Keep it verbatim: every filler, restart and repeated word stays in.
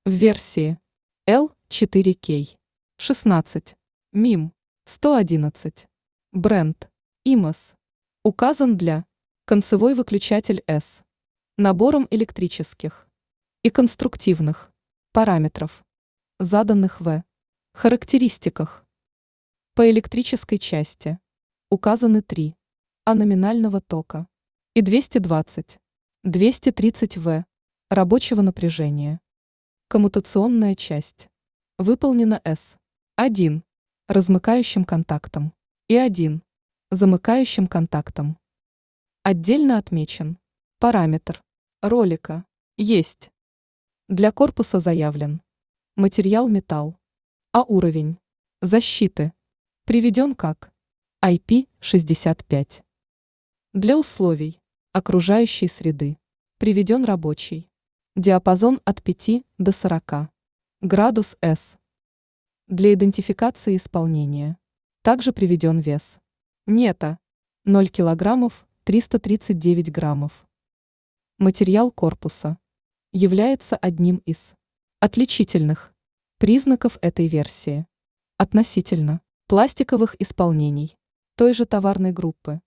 В версии эл четыре кей шестнадцать, мим сто одиннадцать, бренд имос. Указан для концевой выключатель эс набором электрических и конструктивных параметров, заданных в характеристиках. По электрической части указаны три А номинального тока и двести двадцать — двести тридцать вольт рабочего напряжения. Коммутационная часть выполнена эс один размыкающим контактом и один замыкающим контактом. Отдельно отмечен параметр ролика есть. Для корпуса заявлен материал металл, а уровень защиты приведен как ай пи шестьдесят пять. Для условий окружающей среды приведен рабочий диапазон от пяти до сорока градус С. Для идентификации исполнения также приведен вес нета ноль килограммов триста тридцать девять граммов. Материал корпуса является одним из отличительных признаков этой версии относительно пластиковых исполнений той же товарной группы.